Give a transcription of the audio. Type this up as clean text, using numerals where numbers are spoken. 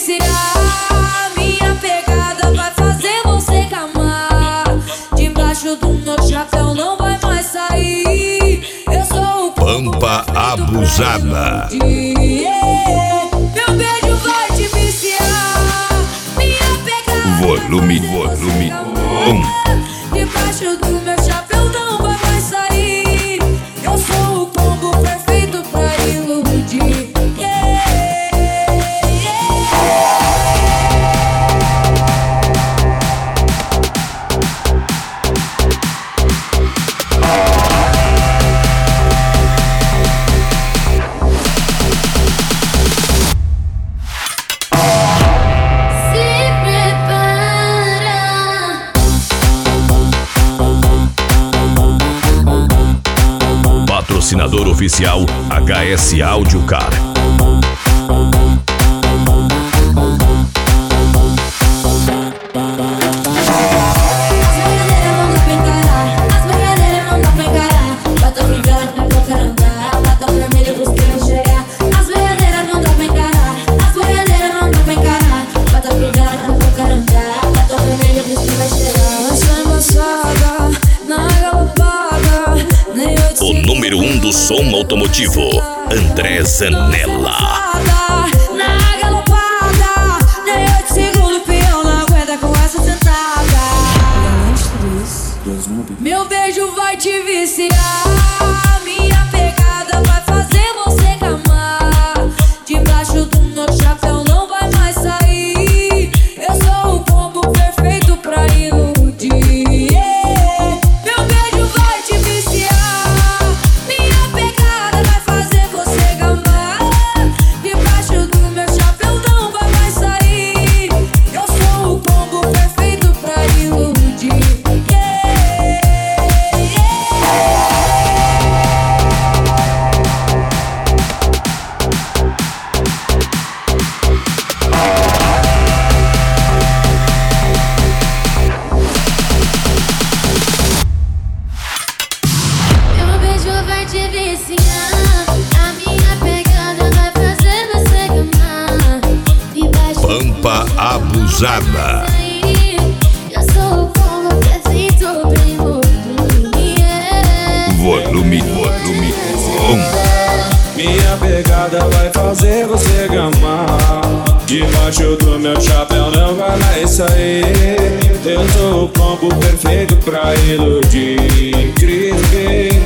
viciar. Minha pegada vai fazer você camar. Debaixo do meu chapéu não vai mais sair. Eu sou o Pampa Abusada. Meu beijo vai te viciar. Minha pegada Volume 1. Debaixo do meu chapéu não vai mais sair. Eu sou o combo perfeito pra iludir. Patrocinador oficial HS Audiocar. O número 1 do som automotivo, André Zanella. Na galopada, nem 8 segundos, peão não aguenta com essa sentada. Meu beijo vai te viciar. Minha pegada vai fazer você camar. Debaixo do meu chapéu não vai mais sair. Eu sou o combo perfeito pra iludir. Meu beijo vai te viciar. Minha pegada vai fazer você gamar. Debaixo do meu chapéu não vai mais sair. Eu sou o combo perfeito pra iludir. Meu beijo vai te viciar. A minha pegada vai fazer você gamar. Debaixo Pampa Abusada. eu sou o combo perfeito pra iludir. Volume 1. Minha pegada vai fazer você gamar. Debaixo do meu chapéu não vai mais sair. Eu sou o combo perfeito pra iludir. Cris,